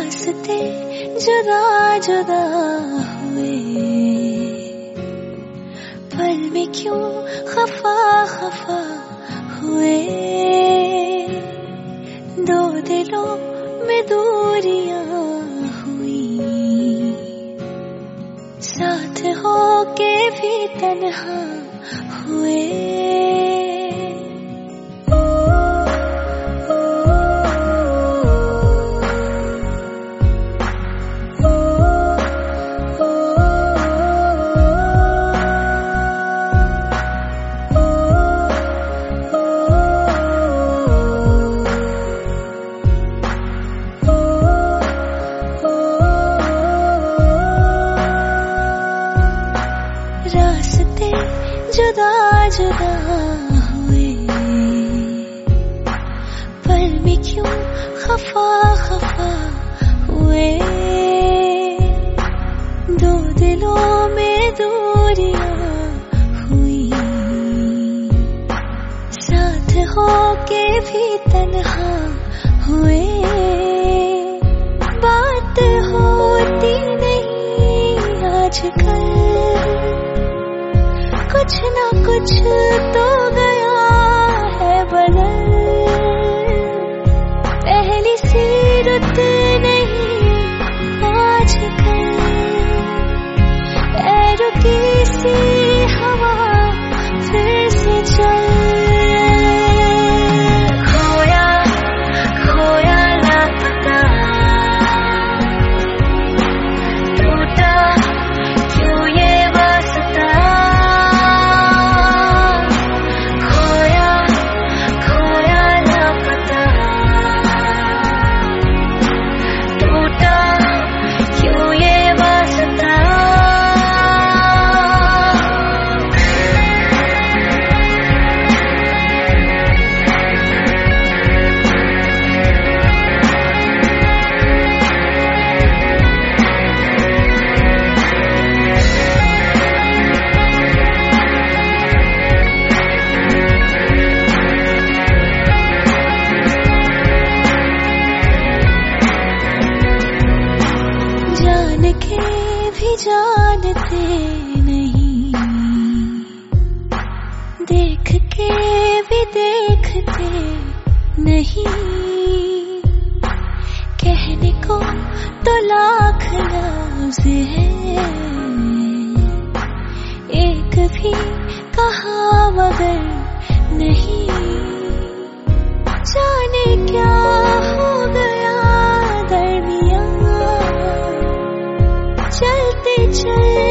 रास्ते जुदा जुदा हुए, पल में क्यों खफा खफा हुए। दो दिलों में दूरियां हुई, साथ होके भी तन्हा हुए। रास्ते जुदा जुदा हुए, पल में क्यों खफा खफा हुए। दो दिलों में दूरियां हुई, साथ होके भी तन्हा हुए। बात होती नहीं आजकल, कुछ ना कुछ तो गया है बदल। पहली सी रुत नहीं आजकल, रुकी सी हवा फिर से चल। खोया खोया लापता, टूटा क्यों ये वास्ता। भी जानते नहीं, देख के भी देखते नहीं। कहने को तो लाख लफ्ज़ है, एक भी कहा मगर नहीं। जाने क्या हो गया दरमियां, चलते चलते